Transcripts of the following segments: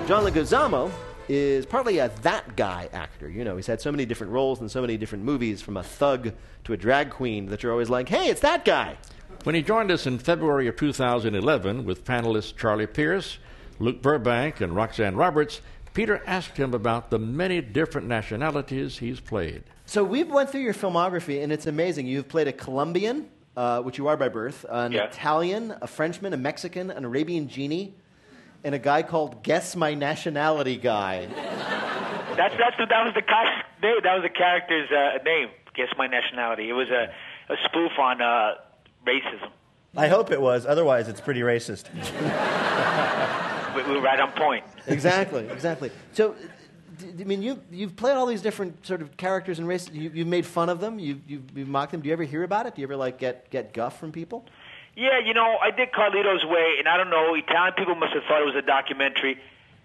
John Leguizamo is partly a that guy actor. You know, he's had so many different roles in so many different movies, from a thug to a drag queen, that you're always like, hey, it's that guy. When he joined us in February of 2011 with panelists Charlie Pierce, Luke Burbank, and Roxanne Roberts, Peter asked him about the many different nationalities he's played. So we went through your filmography, and it's amazing. You've played a Colombian, which you are by birth, an Italian, a Frenchman, a Mexican, an Arabian genie, and a guy called Guess My Nationality Guy. That was the character's name. Guess My Nationality. It was a spoof on racism. I hope it was. Otherwise, it's pretty racist. We were right on point. Exactly. So, I mean, you've played all these different sort of characters and races. You've made fun of them. You've mocked them. Do you ever hear about it? Do you ever get guff from people? Yeah, you know, I did Carlito's Way, and I don't know, Italian people must have thought it was a documentary.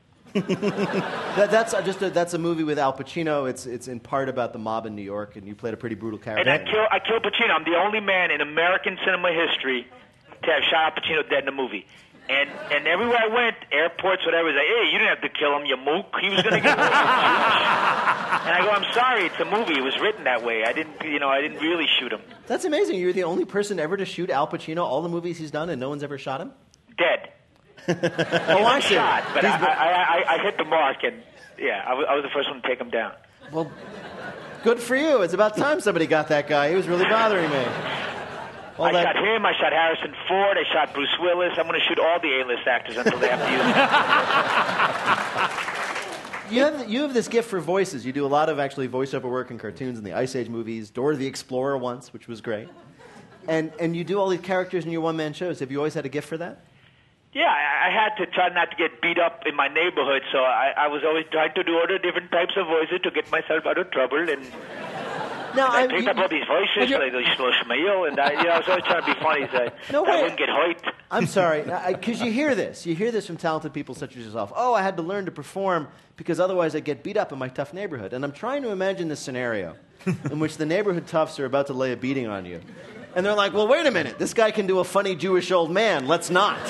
That's a movie with Al Pacino. It's in part about the mob in New York, and you played a pretty brutal character. And I killed Pacino. I'm the only man in American cinema history to have shot Al Pacino dead in a movie. And everywhere I went, airports, whatever, like, hey, you didn't have to kill him, you mook. He was going to get killed. And I go, I'm sorry, it's a movie. It was written that way. I didn't really shoot him. That's amazing. You're the only person ever to shoot Al Pacino, all the movies he's done, and no one's ever shot him? Dead. I see. Shot, but I hit the mark, and yeah, I was the first one to take him down. Well, good for you. It's about time somebody got that guy. He was really bothering me. I shot him, I shot Harrison Ford, I shot Bruce Willis. I'm going to shoot all the A-list actors until they have to use them. You have this gift for voices. You do a lot of actually voiceover work in cartoons and the Ice Age movies, Dora the Explorer once, which was great. And you do all these characters in your one-man shows. Have you always had a gift for that? Yeah, I had to try not to get beat up in my neighborhood, so I was always trying to do all the different types of voices to get myself out of trouble. And I picked up all these voices, like the Shmuel, and I was always trying to be funny, so I wouldn't get hurt. I'm sorry, because you hear this. You hear this from talented people such as yourself. Oh, I had to learn to perform because otherwise I'd get beat up in my tough neighborhood. And I'm trying to imagine this scenario in which the neighborhood toughs are about to lay a beating on you. And they're like, well, wait a minute. This guy can do a funny Jewish old man. Let's not.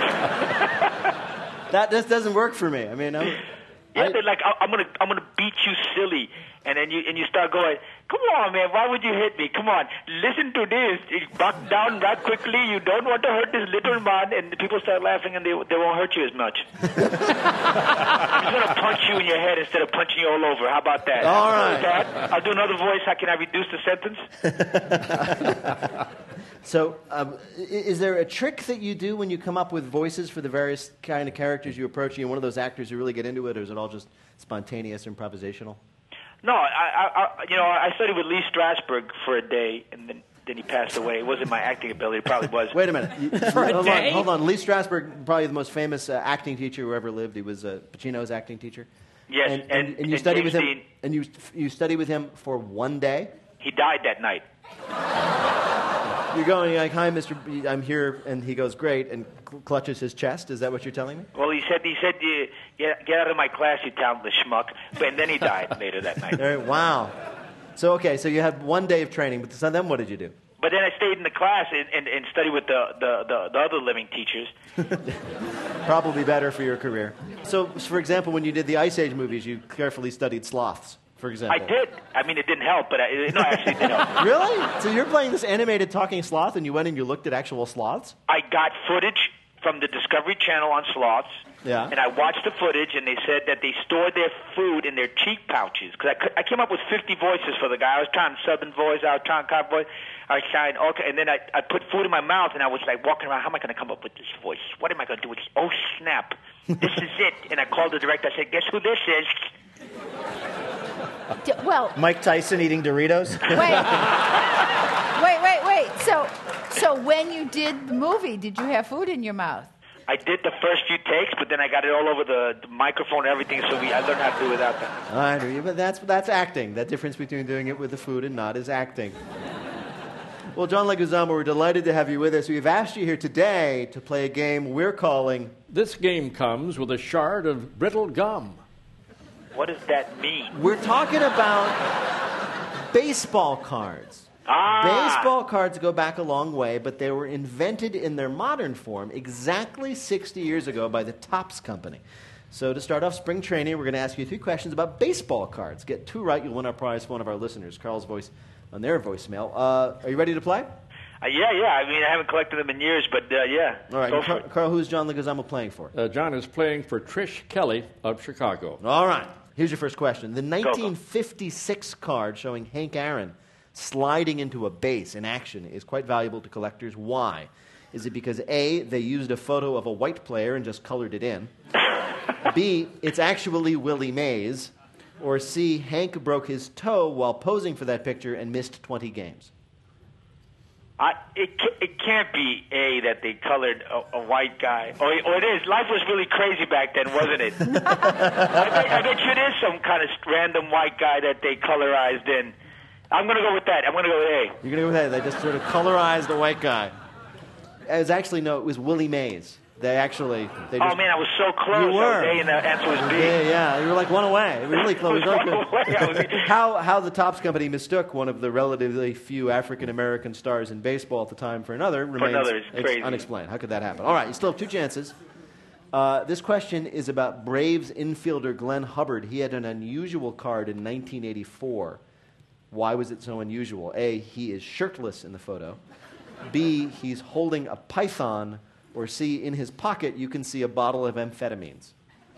That just doesn't work for me. I mean, they're like, I'm gonna beat you silly, and then you start going, come on, man, why would you hit me? Come on, listen to this. You back down that quickly. You don't want to hurt this little man, and the people start laughing, and they won't hurt you as much. I'm just gonna punch you in your head instead of punching you all over. How about that? All right. I'll do another voice. How can I reduce the sentence? So, is there a trick that you do when you come up with voices for the various kind of characters you approach? Are you one of those actors who really get into it, or is it all just spontaneous, improvisational? No, I studied with Lee Strasberg for a day, and then he passed away. It wasn't my acting ability. It probably was. Wait a minute. Hold on. Lee Strasberg, probably the most famous acting teacher who ever lived. He was Pacino's acting teacher. Yes, and you studied with him. And you studied with him for one day. He died that night. You're going like, hi, Mr. B, I'm here, and he goes, great, and clutches his chest. Is that what you're telling me? Well, he said, get out of my class, you talentless schmuck. And then he died later that night. All right, wow. So you had one day of training, but so then what did you do? But then I stayed in the class and studied with the other living teachers. Probably better for your career. So, for example, when you did the Ice Age movies, you carefully studied sloths. For example. I did. I mean, it didn't help, but actually it did help. Really? So you're playing this animated talking sloth, and you went and you looked at actual sloths? I got footage from the Discovery Channel on sloths, and I watched the footage, and they said that they stored their food in their cheek pouches. Because I came up with 50 voices for the guy. I was trying Southern voice, I was trying cop voice, I was trying, and then I put food in my mouth, and I was like walking around, how am I going to come up with this voice? What am I going to do with this? Oh, snap. This is it. And I called the director. I said, guess who this is? Well, Mike Tyson eating Doritos? Wait. So when you did the movie, did you have food in your mouth? I did the first few takes, but then I got it all over the microphone and everything, so I learned how to do it without that. I know, but that's acting. That difference between doing it with the food and not is acting. Well, John Leguizamo, we're delighted to have you with us. We've asked you here today to play a game we're calling... This game comes with a shard of brittle gum. What does that mean? We're talking about baseball cards. Baseball cards go back a long way, but they were invented in their modern form exactly 60 years ago by the Topps Company. So to start off spring training, we're going to ask you 3 questions about baseball cards. Get 2 right, you'll win our prize for one of our listeners, Carl's voice on their voicemail. Are you ready to play? Yeah. I mean, I haven't collected them in years, but yeah. All right. Carl, who's John Leguizamo playing for? John is playing for Trish Kelly of Chicago. All right. Here's your first question. The 1956 card showing Hank Aaron sliding into a base in action is quite valuable to collectors. Why? Is it because A, they used a photo of a white player and just colored it in? B, it's actually Willie Mays? Or C, Hank broke his toe while posing for that picture and missed 20 games? It can't be A, that they colored a white guy. Or it is. Life was really crazy back then, wasn't it? I bet you it is some kind of random white guy that they colorized in. I'm going to go with that. I'm going to go with A. You're going to go with A. They just sort of colorized a white guy. It was Willie Mays. They just, oh, man, I was so close. You were. A, and the answer was B. Yeah, you were like one away. Really close. How the Topps Company mistook one of the relatively few African-American stars in baseball at the time for another remains crazy. Unexplained. How could that happen? All right, you still have 2 chances. This question is about Braves infielder Glenn Hubbard. He had an unusual card in 1984. Why was it so unusual? A, he is shirtless in the photo. B, he's holding a python. Or C, in his pocket, you can see a bottle of amphetamines.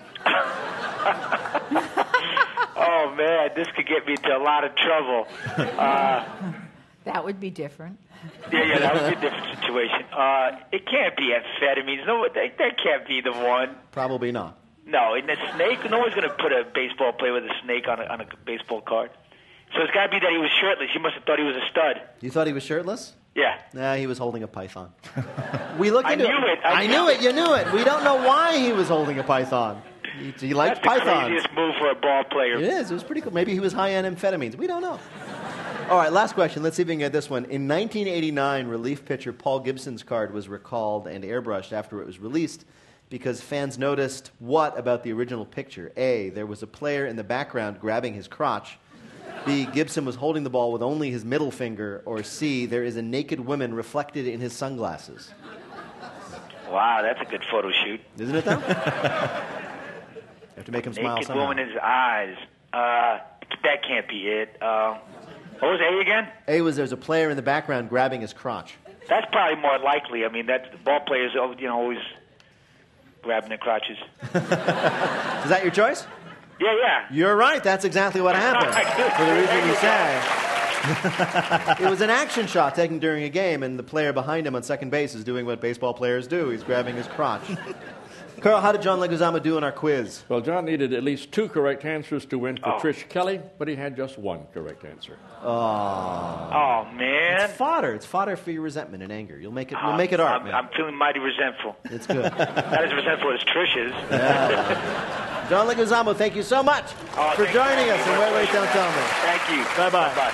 Oh, man, this could get me into a lot of trouble. That would be different. Yeah, that would be a different situation. It can't be amphetamines. No, that can't be the one. Probably not. No, and the snake, no one's going to put a baseball player with a snake on a baseball card. So it's got to be that he was shirtless. You must have thought he was a stud. You thought he was shirtless? Yeah. Nah, he was holding a python. We looked into I knew it. I knew it. You knew it. We don't know why he was holding a python. He liked pythons. That's the craziest move for a ball player. It is. It was pretty cool. Maybe he was high on amphetamines. We don't know. All right, last question. Let's see if we can get this one. In 1989, relief pitcher Paul Gibson's card was recalled and airbrushed after it was released because fans noticed what about the original picture? A, there was a player in the background grabbing his crotch. B, Gibson was holding the ball with only his middle finger. Or C, there is a naked woman reflected in his sunglasses. Wow, that's a good photo shoot. Isn't it, though? You have to make him smile somehow. Naked woman in his eyes. That can't be it. What was A again? A was there's a player in the background grabbing his crotch. That's probably more likely. I mean, the ball players, always grabbing their crotches. Is that your choice? Yeah. You're right. That's exactly what happened. For the reason you say. It was an action shot taken during a game, and the player behind him on second base is doing what baseball players do. He's grabbing his crotch. Carl, how did John Leguizamo do in our quiz? Well, John needed at least 2 correct answers to win for Trish Kelly, but he had just 1 correct answer. Oh, man. It's fodder. It's fodder for your resentment and anger. You'll make it art, man. I'm feeling mighty resentful. It's good. Not as resentful as Trish is. Yeah. John Leguizamo, thank you so much for joining us. And wait, don't tell me. Thank you. Bye-bye. Bye.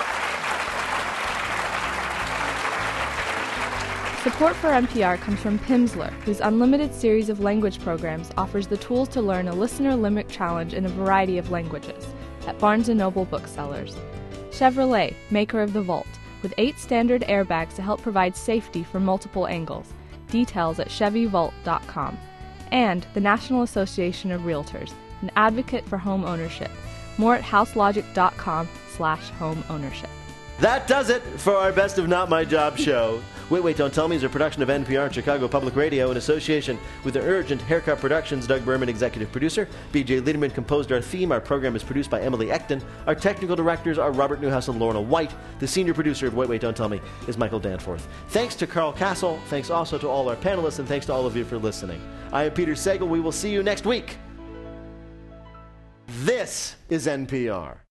Support for NPR comes from Pimsleur, whose unlimited series of language programs offers the tools to learn a listener limerick challenge in a variety of languages at Barnes & Noble booksellers. Chevrolet, maker of the Volt, with 8 standard airbags to help provide safety from multiple angles. Details at ChevyVolt.com. And the National Association of Realtors, an advocate for home ownership. More at houselogic.com/home ownership. That does it for our Best of Not My Job show. Wait, Don't Tell Me is a production of NPR and Chicago Public Radio in association with the Urgent Haircut Productions. Doug Berman, executive producer. B.J. Liederman composed our theme. Our program is produced by Emily Ekton. Our technical directors are Robert Newhouse and Lorna White. The senior producer of Wait, Don't Tell Me is Michael Danforth. Thanks to Carl Castle. Thanks also to all our panelists, and thanks to all of you for listening. I am Peter Sagal. We will see you next week. This is NPR.